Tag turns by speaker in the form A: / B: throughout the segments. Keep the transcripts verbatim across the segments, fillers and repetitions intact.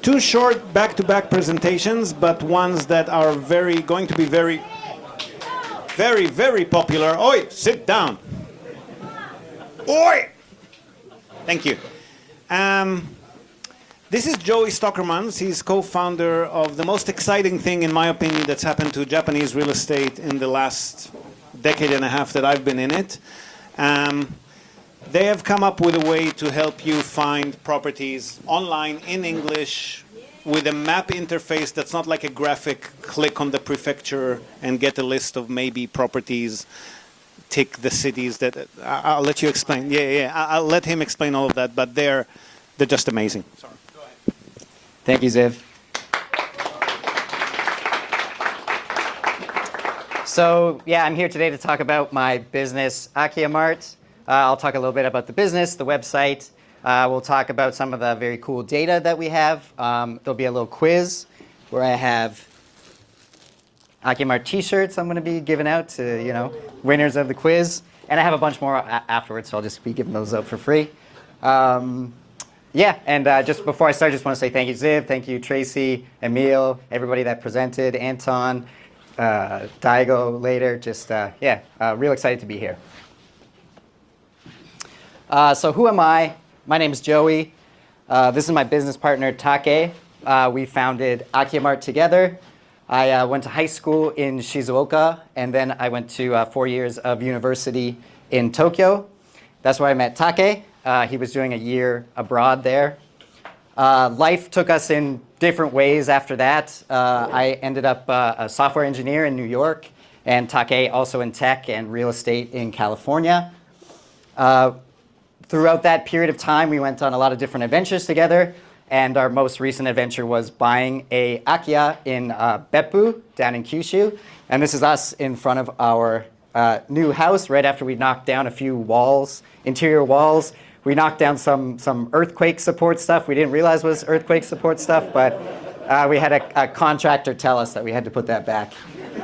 A: two short back-to-back presentations, but ones that are very going to be very, very, very popular. Oi, sit down. Oi! Thank you. Um, this is Joey Stockermans. He's co-founder of the most exciting thing, in my opinion, that's happened to Japanese real estate in the last decade and a half that I've been in it. Um, they have come up with a way to help you find properties online in English with a map interface that's not like a graphic click on the prefecture and get a list of maybe properties, tick the cities that uh, I'll let you explain. Yeah, yeah, I'll let him explain all of that, but they're they're just amazing. Sorry. Go ahead.
B: Thank you, Ziv. So yeah, I'm here today to talk about my business, Akiamart. Uh, I'll talk a little bit about the business, the website. Uh, we'll talk about some of the very cool data that we have. Um, there'll be a little quiz where I have Akiamart t-shirts I'm going to be giving out to, you know, winners of the quiz. And I have a bunch more afterwards, so I'll just be giving those out for free. Um, yeah, and uh, just before I start, I just want to say thank you, Ziv. Thank you, Tracy, Emil, everybody that presented, Anton, uh, Daigo later. Just, uh, yeah, uh, real excited to be here. Uh, so who am I? My name is Joey. Uh, this is my business partner, Take. Uh, we founded Akiamart together. I uh, went to high school in Shizuoka, and then I went to uh, four years of university in Tokyo. That's where I met Take. Uh, he was doing a year abroad there. Uh, life took us in different ways after that. Uh, I ended up uh, a software engineer in New York, and Take also in tech and real estate in California. Uh, throughout that period of time, we went on a lot of different adventures together. And our most recent adventure was buying a Akiya in uh, Beppu, down in Kyushu. And this is us in front of our uh, new house right after we knocked down a few walls, interior walls. We knocked down some, some earthquake support stuff we didn't realize was earthquake support stuff, but uh, we had a, a contractor tell us that we had to put that back.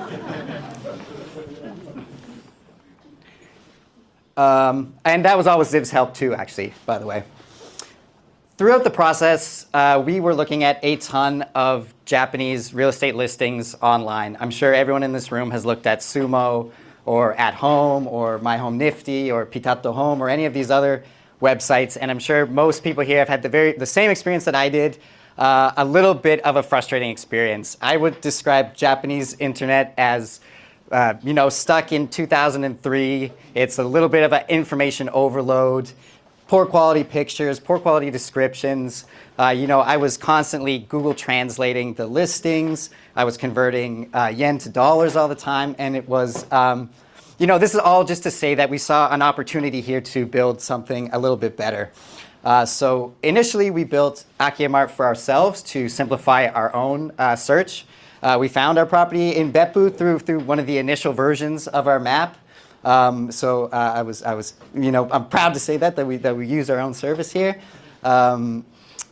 B: um, and that was all with Ziv's help too, actually, by the way. Throughout the process, uh, we were looking at a ton of Japanese real estate listings online. I'm sure everyone in this room has looked at Sumo or At Home or My Home Nifty or Pitato Home or any of these other websites. And I'm sure most people here have had the, very, the same experience that I did, uh, a little bit of a frustrating experience. I would describe Japanese internet as uh, you know, stuck in two thousand three. It's a little bit of an information overload. Poor quality pictures, poor quality descriptions. Uh, you know, I was constantly Google translating the listings. I was converting uh, yen to dollars all the time. And it was, um, you know, this is all just to say that we saw an opportunity here to build something a little bit better. Uh, so initially, we built Akiamart for ourselves to simplify our own uh, search. Uh, we found our property in Beppu through, through one of the initial versions of our map. Um, so uh, I was, I was, you know, I'm proud to say that that we that we use our own service here. Um,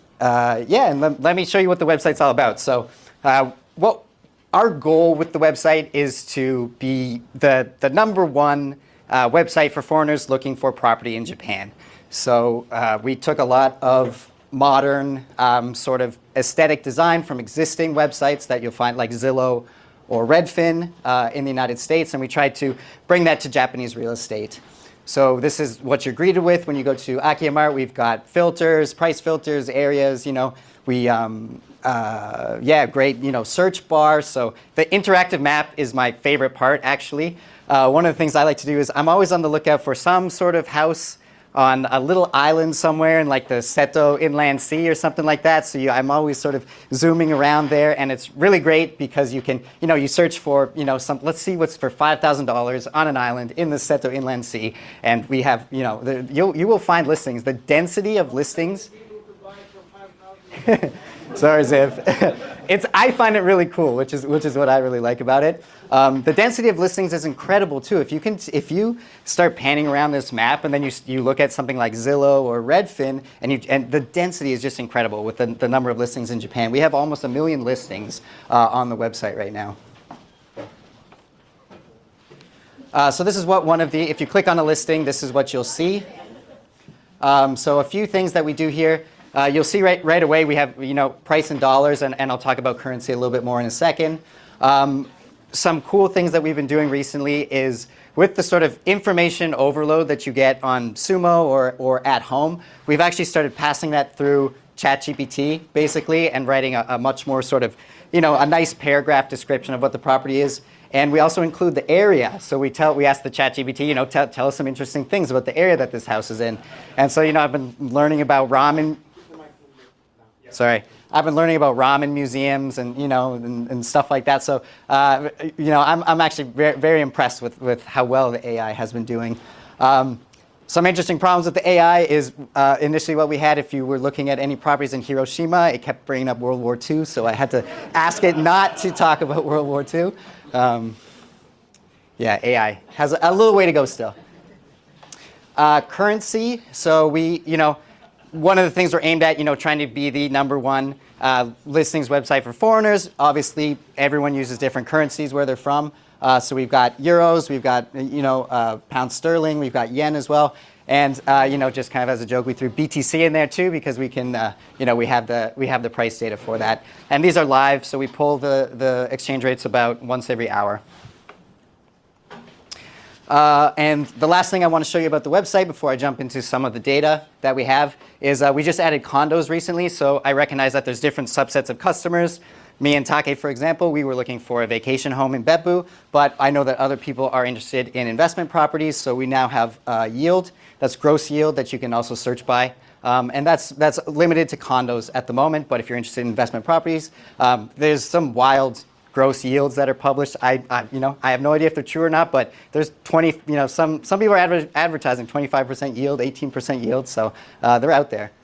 B: uh, yeah, and let, let me show you what the website's all about. So, uh, what our goal with the website is to be the the number one uh, website for foreigners looking for property in Japan. So uh, we took a lot of modern um, sort of aesthetic design from existing websites that you'll find like Zillow or Redfin uh, in the United States, and we tried to bring that to Japanese real estate. So this is what you're greeted with when you go to Akiamart. We've got filters, price filters, areas, you know, we, um, uh, yeah, great, you know, search bar. So the interactive map is my favorite part, actually. Uh, one of the things I like to do is I'm always on the lookout for some sort of house on a little island somewhere in like the Seto Inland Sea or something like that. So you, I'm always sort of zooming around there, and it's really great because you can, you know, you search for, you know, some, let's see what's for five thousand dollars on an island in the Seto Inland Sea, and we have, you know, the, you you will find listings. The density of listings. Sorry, Ziv. It's, I find it really cool, which is which is what I really like about it. Um, the density of listings is incredible too. If you can, if you start panning around this map and then you you look at something like Zillow or Redfin, and you and the density is just incredible with the, the number of listings in Japan. We have almost a million listings uh, on the website right now. Uh, so this is what one of the, if you click on a listing, this is what you'll see. Um, so a few things that we do here. uh, you'll see right, right away we have you know price in dollars, and, and I'll talk about currency a little bit more in a second. Um, some cool things that we've been doing recently is with the sort of information overload that you get on Sumo or, or at home, we've actually started passing that through ChatGPT basically and writing a, a much more sort of, you know, a nice paragraph description of what the property is. And we also include the area. So we tell, we ask the ChatGPT, you know, tell, tell us some interesting things about the area that this house is in. And so, you know, I've been learning about ramen. Sorry. I've been learning about ramen museums and, you know, and, and stuff like that. So, uh, you know, I'm, I'm actually very, very impressed with, with how well the A I has been doing. Um, some interesting problems with the A I is uh, initially what we had, if you were looking at any properties in Hiroshima, it kept bringing up World War Two. So I had to ask it not to talk about World War Two. Um, yeah, A I has a, a little way to go still. Uh, currency. So we, you know, one of the things we're aimed at, you know, trying to be the number one uh, listings website for foreigners. Obviously, everyone uses different currencies where they're from. Uh, so we've got euros, we've got, you know, uh, pound sterling, we've got yen as well. And, uh, you know, just kind of as a joke, we threw B T C in there too because we can, uh, you know, we have the we have the price data for that. And these are live, so we pull the, the exchange rates about once every hour. Uh, and the last thing I want to show you about the website before I jump into some of the data that we have is uh, we just added condos recently. So I recognize that there's different subsets of customers. Me and Take, for example, we were looking for a vacation home in Beppu, but I know that other people are interested in investment properties. So we now have uh, yield. That's gross yield that you can also search by. Um, and that's, that's limited to condos at the moment. But if you're interested in investment properties, um, there's some wild gross yields that are published. I, I, you know, I have no idea if they're true or not, but there's twenty, you know, some, some people are adver advertising twenty-five percent yield, eighteen percent yield, so uh, they're out there.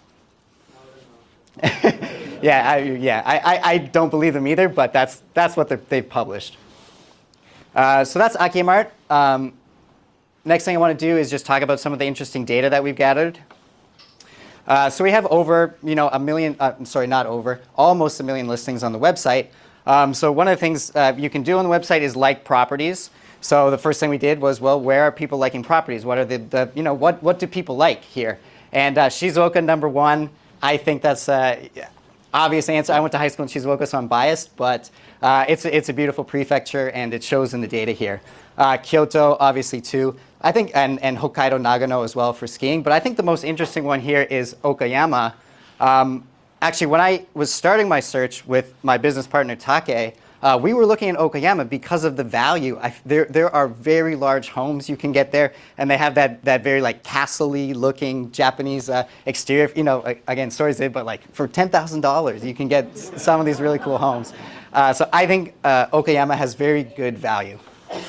B: yeah, I, yeah, I, I, I don't believe them either, but that's, that's what they've published. Uh, so that's Akimart. Um, next thing I want to do is just talk about some of the interesting data that we've gathered. Uh, so we have over, you know, a million, uh, sorry, not over, almost a million listings on the website. Um, so one of the things uh, you can do on the website is like properties. So the first thing we did was, well, where are people liking properties? What are the, the you know, what, what do people like here? And uh, Shizuoka, number one. I think that's an obvious answer. I went to high school in Shizuoka, so I'm biased, but uh, it's, it's a beautiful prefecture, and it shows in the data here. Uh, Kyoto, obviously, too. I think, and, and Hokkaido, Nagano as well for skiing. But I think the most interesting one here is Okayama. Um, Actually, when I was starting my search with my business partner, Take, uh, we were looking at Okayama because of the value. I, there, there are very large homes you can get there, and they have that, that very like castle-y looking Japanese uh, exterior. You know, again, sorry, Zid, but like for ten thousand dollars, you can get some of these really cool homes. Uh, so I think uh, Okayama has very good value.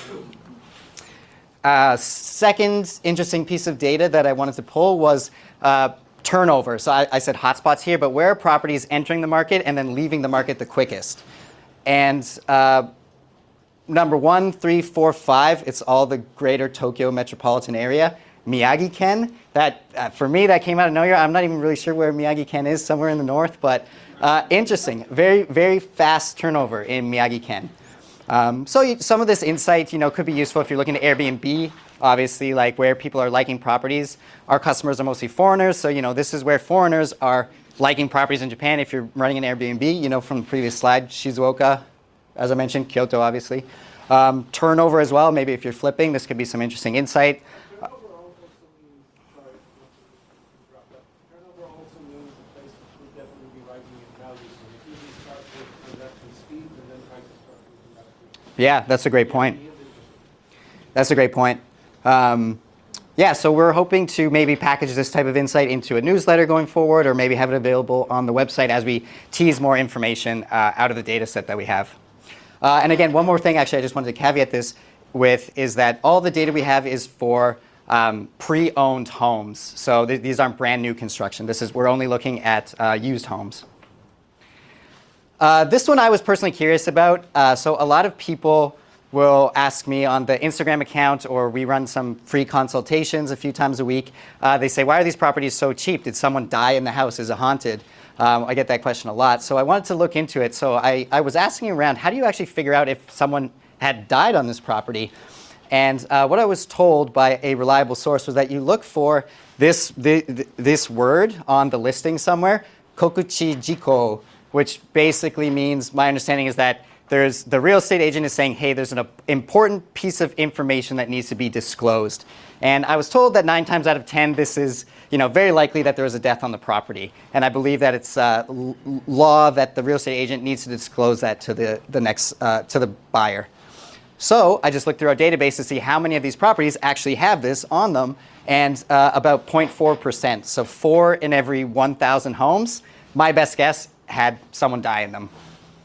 B: Uh, second interesting piece of data that I wanted to pull was uh, turnover. So I, I said hotspots here, but where are properties entering the market and then leaving the market the quickest? And uh, number one, three, four, five, it's all the greater Tokyo metropolitan area. Miyagi-ken, that, uh, for me, that came out of nowhere. I'm not even really sure where Miyagi-ken is, somewhere in the north, but uh, interesting. Very, very fast turnover in Miyagi-ken. Um, so you, some of this insight, you know, could be useful if you're looking at Airbnb. Obviously, like where people are liking properties. Our customers are mostly foreigners, so you know this is where foreigners are liking properties in Japan. If you're running an Airbnb, you know from the previous slide, Shizuoka, as I mentioned, Kyoto, obviously. Um, turnover as well. Maybe if you're flipping, this could be some interesting insight. Uh, yeah, that's a great point. That's a great point. Um, yeah, so we're hoping to maybe package this type of insight into a newsletter going forward, or maybe have it available on the website as we tease more information uh, out of the data set that we have. Uh, and again, one more thing actually I just wanted to caveat this with is that all the data we have is for um, pre-owned homes. So th these aren't brand new construction. This is, we're only looking at uh, used homes. Uh, this one I was personally curious about. Uh, so a lot of people will ask me on the Instagram account, or we run some free consultations a few times a week. Uh, they say, why are these properties so cheap? Did someone die in the house? Is it haunted? Um, I get that question a lot. So I wanted to look into it. So I, I was asking around, how do you actually figure out if someone had died on this property? And uh, what I was told by a reliable source was that you look for this, the, this word on the listing somewhere, kokuchi jiko, which basically means, my understanding is that there's, the real estate agent is saying, hey, there's an uh, important piece of information that needs to be disclosed. And I was told that nine times out of ten, this is you know, very likely that there was a death on the property. And I believe that it's uh, l- law that the real estate agent needs to disclose that to the, the next, uh, to the buyer. So I just looked through our database to see how many of these properties actually have this on them, and uh, about zero point four percent. So four in every one thousand homes, my best guess, had someone die in them.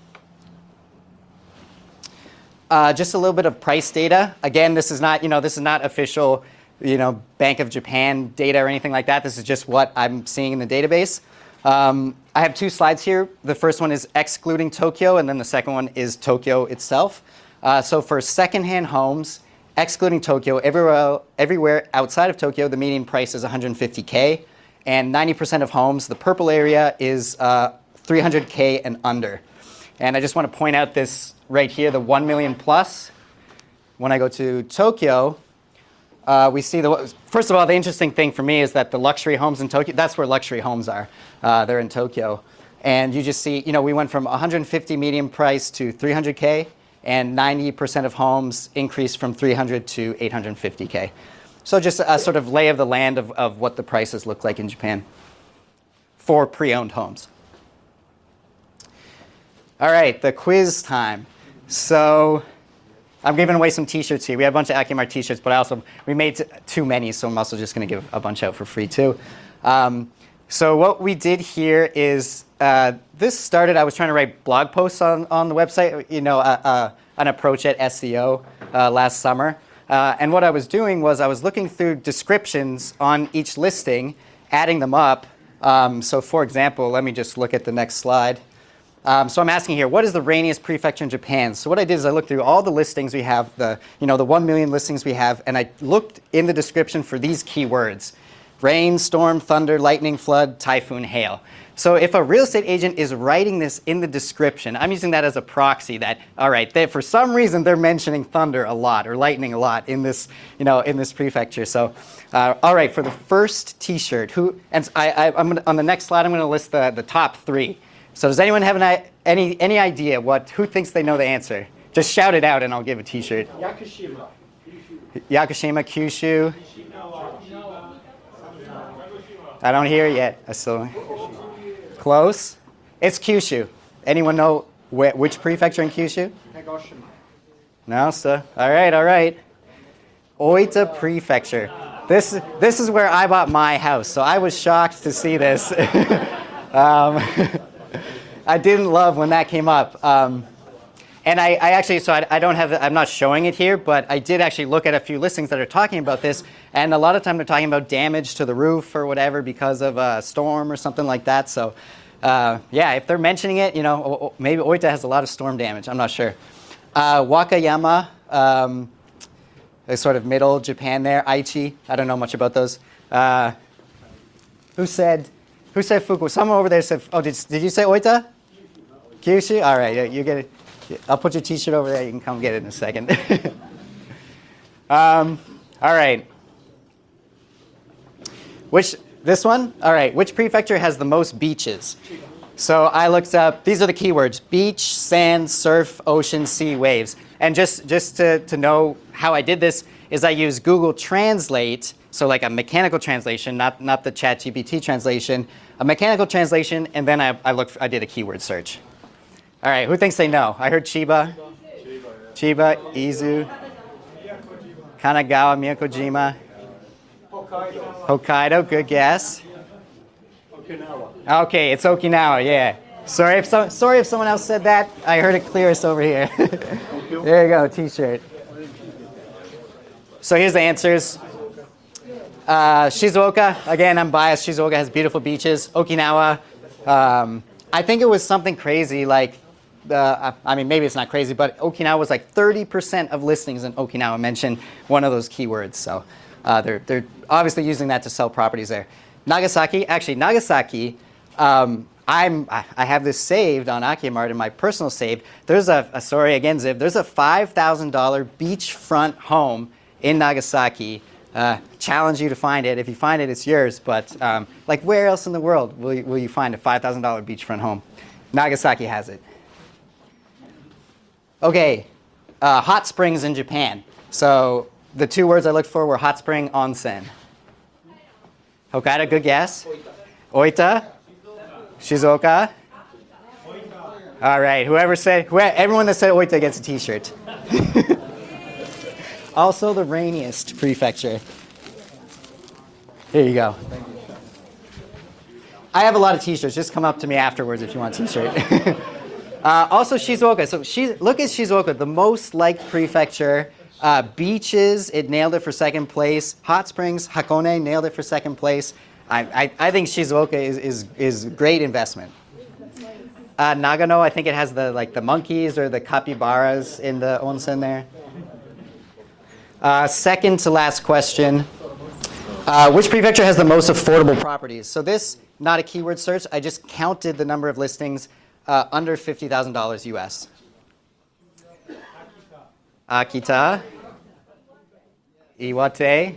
B: Uh, just a little bit of price data. Again, this is not, you know, this is not official, you know, Bank of Japan data or anything like that. This is just what I'm seeing in the database. Um, I have two slides here. The first one is excluding Tokyo, and then the second one is Tokyo itself. Uh, so for secondhand homes, excluding Tokyo, everywhere, everywhere outside of Tokyo, the median price is one hundred fifty K, and ninety percent of homes, the purple area, is uh, three hundred K and under. And I just want to point out this right here, the one million plus. When I go to Tokyo, uh, we see the, first of all, the interesting thing for me is that the luxury homes in Tokyo, that's where luxury homes are. Uh, they're in Tokyo. And you just see, you know, we went from one hundred fifty median price to three hundred K, and ninety percent of homes increased from three hundred to eight hundred fifty K. So just a sort of lay of the land of, of what the prices look like in Japan for pre-owned homes. All right, the quiz time. So I'm giving away some t-shirts here. We have a bunch of Akimar t-shirts, but I also, we made t- too many, so I'm also just gonna give a bunch out for free too. Um, so what we did here is, uh, this started, I was trying to write blog posts on, on the website, you know, uh, uh, an approach at S E O uh, last summer. Uh, and what I was doing was I was looking through descriptions on each listing, adding them up. Um, so for example, let me just look at the next slide. Um, so I'm asking here, what is the rainiest prefecture in Japan? So what I did is I looked through all the listings we have, the, you know, the one million listings we have, and I looked in the description for these keywords: rain, storm, thunder, lightning, flood, typhoon, hail. So if a real estate agent is writing this in the description, I'm using that as a proxy that, all right, they, for some reason they're mentioning thunder a lot or lightning a lot in this, you know, in this prefecture. So, uh, all right, for the first T-shirt, who, and I, I, I'm gonna, on the next slide, I'm going to list the, the top three. So does anyone have an, any any idea what, who thinks they know the answer? Just shout it out and I'll give a T-shirt.
C: Yakushima.
B: Yakushima, Kyushu. I don't hear it yet. I still close. It's Kyushu. Anyone know wh- which prefecture in Kyushu?
C: Hiroshima.
B: No, sir. All right, all right. Oita Prefecture. This this is where I bought my house, so I was shocked to see this. um, I didn't love when that came up. Um, and I, I actually, so I, I don't have, I'm not showing it here, but I did actually look at a few listings that are talking about this, and a lot of time they're talking about damage to the roof or whatever because of a storm or something like that. So uh, yeah, if they're mentioning it, you know, maybe Oita has a lot of storm damage, I'm not sure. Uh, Wakayama, um, is sort of middle Japan there. Aichi, I don't know much about those. Uh, who said, who said Fuku? Someone over there said, oh, did, did you say Oita? Kyushu? All right, you get it. I'll put your T-shirt over there. You can come get it in a second. um, all right. Which, this one? All right, which prefecture has the most beaches? So I looked up, these are the keywords: beach, sand, surf, ocean, sea, waves. And just, just to, to know how I did this is I used Google Translate, so like a mechanical translation, not, not the ChatGPT translation, a mechanical translation, and then I, I, looked, I did a keyword search. All right, who thinks they know? I heard Chiba, Chiba, Izu, Kanagawa, Miyakojima,
C: Hokkaido.
B: Hokkaido, good guess.
C: Okinawa.
B: Okay, it's Okinawa, yeah. Sorry if, so, sorry if someone else said that. I heard it clearest over here. There you go, T-shirt. So here's the answers. Uh, Shizuoka, again, I'm biased. Shizuoka has beautiful beaches. Okinawa, um, I think it was something crazy like, uh, I mean, maybe it's not crazy, but Okinawa was like thirty percent of listings in Okinawa mention one of those keywords. So uh, they're, they're obviously using that to sell properties there. Nagasaki, actually Nagasaki, um, I'm, I I have this saved on Akimart in my personal save. There's a, a sorry again, Ziv. There's a five thousand dollar beachfront home in Nagasaki. Uh, challenge you to find it. If you find it, it's yours. But um, like, where else in the world will you, will you find a five thousand dollar beachfront home? Nagasaki has it. Okay, uh, hot springs in Japan. So the two words I looked for were hot spring, onsen. Hokkaido, good guess. Oita. Shizuoka. All right, whoever said, whoever, everyone that said Oita gets a t-shirt. Also the rainiest prefecture. Here you go. I have a lot of t-shirts. Just come up to me afterwards if you want a t-shirt. uh, also Shizuoka. So Shiz- look at Shizuoka, the most liked prefecture. Uh, beaches, it nailed it for second place. Hot springs, Hakone nailed it for second place. I, I, I think Shizuoka is, is, is great investment. Uh, Nagano, I think it has the like the monkeys or the capybaras in the onsen there. Uh, second to last question. Uh, which prefecture has the most affordable properties? So this, not a keyword search. I just counted the number of listings uh, under fifty thousand dollars U S. Akita. Iwate.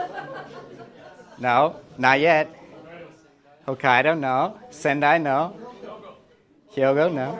B: No, not yet. Hokkaido, no. Sendai, no. Hyogo, no.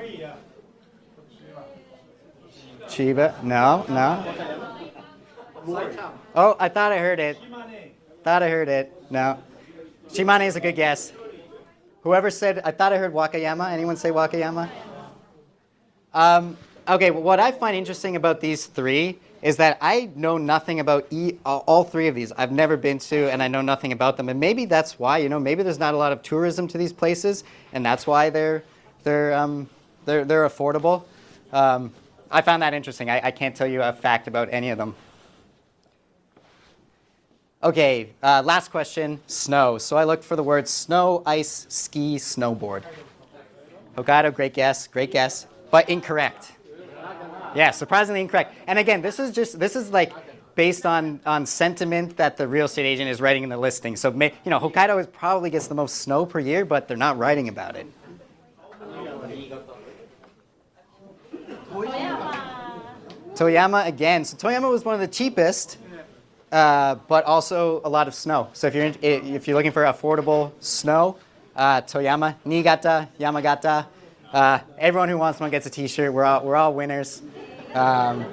B: Chiba, no, no. Oh, I thought I heard it. Thought I heard it. No. Shimane is a good guess. Whoever said, I thought I heard Wakayama. Anyone say Wakayama? Um, okay, well, what I find interesting about these three is that I know nothing about e- all three of these. I've never been to, and I know nothing about them. And maybe that's why, you know, maybe there's not a lot of tourism to these places, and that's why they're they're um, they're they're affordable. Um, I found that interesting. I, I can't tell you a fact about any of them. Okay, uh, last question, snow. So I looked for the words snow, ice, ski, snowboard. Hokkaido, great guess, great guess, but incorrect. Yeah, surprisingly incorrect. And again, this is just, this is like based on, on sentiment that the real estate agent is writing in the listing. So, may, you know, Hokkaido is probably gets the most snow per year, but they're not writing about it. Toyama again. So Toyama was one of the cheapest. Uh, but also a lot of snow. So if you're in, if you're looking for affordable snow, uh, Toyama, Niigata, Yamagata, uh, everyone who wants one gets a T-shirt. We're all we're all winners. Um,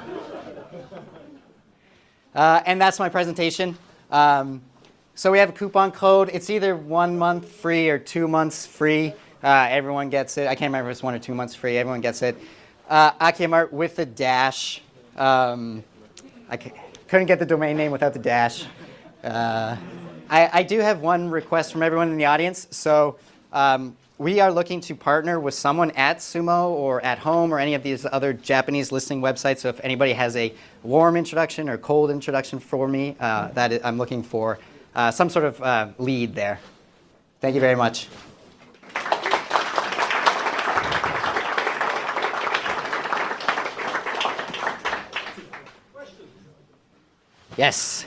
B: uh, and that's my presentation. Um, so we have a coupon code. It's either one month free or two months free. Uh, everyone gets it. I can't remember if it's one or two months free. Everyone gets it. Uh, Akimart with the dash. Um, I can't, Couldn't get the domain name without the dash. Uh, I, I do have one request from everyone in the audience. So um, we are looking to partner with someone at Sumo or at Home or any of these other Japanese listing websites. So if anybody has a warm introduction or cold introduction for me, uh, that is, I'm looking for uh, some sort of uh, lead there. Thank you very much. Yes.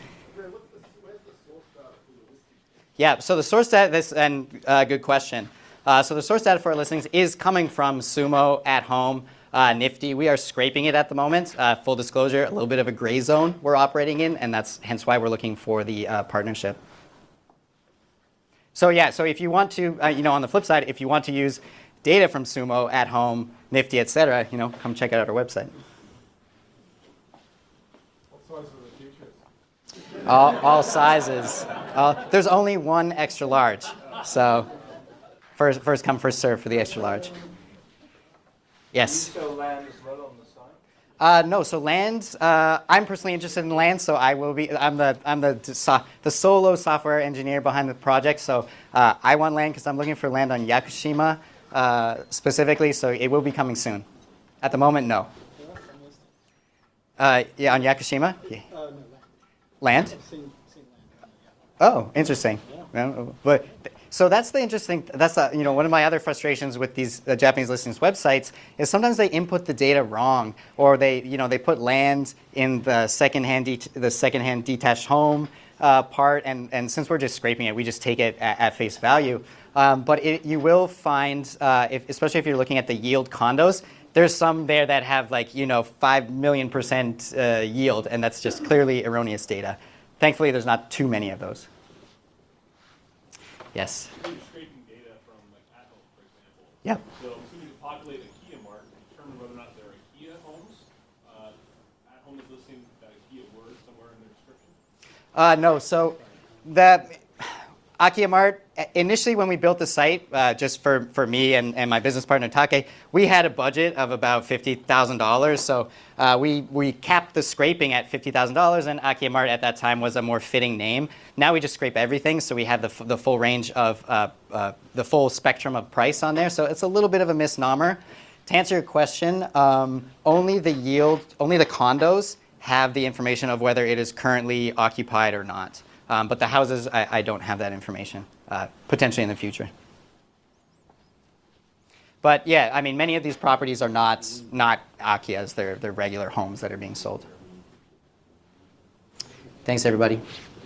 B: Yeah, so the source data, this, and uh, good question. Uh, so the source data for our listings is coming from Sumo, At Home, uh, Nifty. We are scraping it at the moment. Uh, full disclosure, a little bit of a gray zone we're operating in, and that's hence why we're looking for the uh, partnership. So yeah, so if you want to, uh, you know, on the flip side, if you want to use data from Sumo, At Home, Nifty, et cetera, you know, come check out our website. All, all sizes. Uh, there's only one extra large, so first, first come, first serve for the extra large. Yes.
C: Do you sell land as well on the site?
B: Uh, no, so land. Uh, I'm personally interested in land, so I will be. I'm the I'm the so, the solo software engineer behind the project. So uh, I want land because I'm looking for land on Yakushima uh, specifically. So it will be coming soon. At the moment, no. Uh, yeah, on Yakushima. Yeah. Land? Oh, interesting. Yeah. But so that's the interesting. That's the, you know, one of my other frustrations with these uh, Japanese listings websites is sometimes they input the data wrong, or they you know they put land in the secondhand det- the secondhand detached home uh, part, and, and since we're just scraping it, we just take it at, at face value. Um, but it, you will find, uh, if, especially if you're looking at the yield condos, there's some there that have like, you know, five million percent uh, yield, and that's just clearly erroneous data. Thankfully, there's not too many of those. Yes?
D: You're scraping data from like at home, for example.
B: Yep.
D: So as soon as you populate a Kia Mart and determine whether or not there are Kia homes, uh, at home is listing that Kia word somewhere in their description.
B: Uh, no, so the Akia Mart, initially when we built the site, uh, just for, for me and, and my business partner Take, we had a budget of about fifty thousand dollars. So uh, we, we capped the scraping at fifty thousand dollars, and Akia Mart at that time was a more fitting name. Now we just scrape everything, so we have the, f- the full range of, uh, uh, the full spectrum of price on there. So it's a little bit of a misnomer. To answer your question, um, only the yield, only the condos have the information of whether it is currently occupied or not. Um, but the houses, I, I don't have that information, uh, potentially in the future. But yeah, I mean, many of these properties are not, not Akias. They're, they're regular homes that are being sold. Thanks, everybody.